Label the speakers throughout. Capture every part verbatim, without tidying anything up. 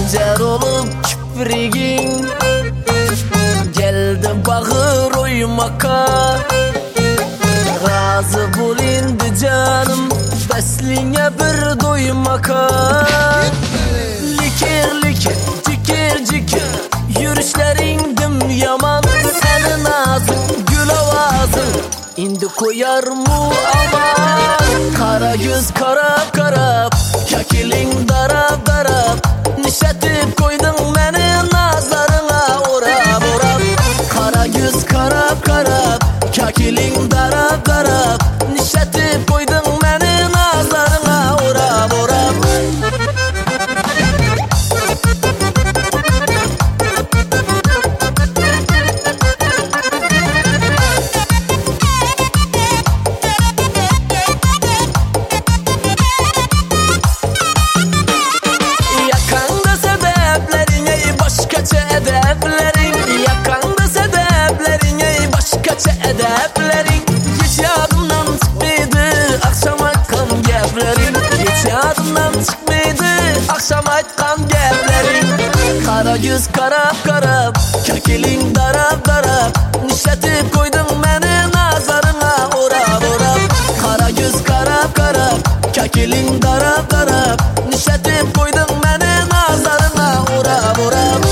Speaker 1: Hancar olup kiprigin geldi bağır oymaka. Razı bul indi canım besline bir doymaka. Likir likir cikir cikir yürüşlerin dim yaman. Senin ağzın gül avazın indi koyar mu aman. Kara yüz karap karap kakilin darap darap. Nişetip koydun beni nazarına orap orap. Kara yüz karap karap kakilin darap darap. Nişetip koydun beni nazarına orap orap. Edeplerin hiç yadımdan çıkmaydı akşam aytkan geplerin. Hiç yadımdan çıkmaydı akşam aytkan geplerin. Kara yüz karap karap kakilin darap darap. Nişetip koydun beni nazarına orap orap. Kara yüz karap karap kakilin darap darap. Nişetip koydun beni nazarına orap orap.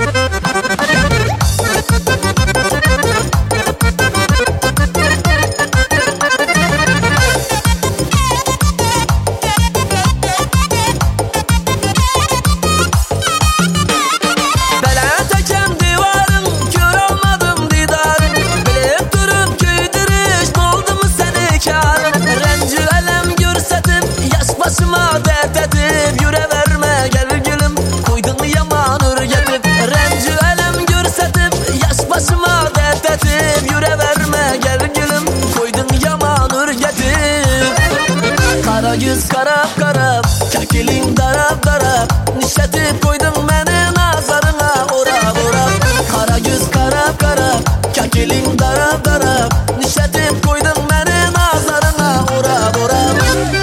Speaker 1: Başıma dert edip yüre verme gel gülüm. Koydun yaman ürgetip rencü elem görsetip. Yaş başıma dert edip yüre verme gel gülüm. Koydun yaman ürgetip. Kara yüz karap karap kakilin darap darap. Nişetip koydun beni nazarına orap orap. Kara yüz karap karap kakilin darap darap. Nişetip koydun beni nazarına orap orap.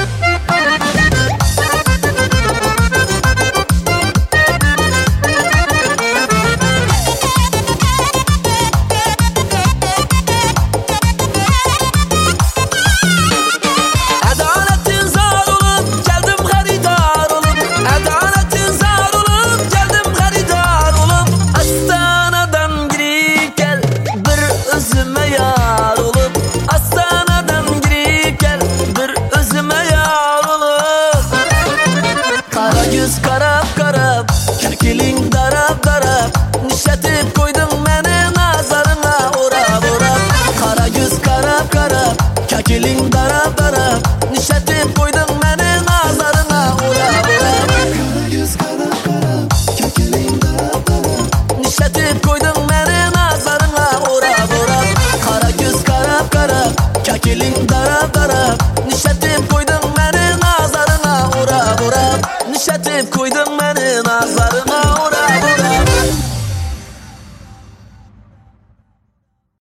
Speaker 1: Karap karap kakilin darap darap. Nişetip koydun beni nazarına orap orap. Kara yüz karap karap kakilin darap darap. Nişetip koydun beni nazarına orap orap. Kara yüz karap karap kakilin darap darap. Nişetip koydun beni nazarına orap orap. Kara yüz karap karap kakilin darap darap. Nişetip koydun beni nazarına orap orap. Nişetip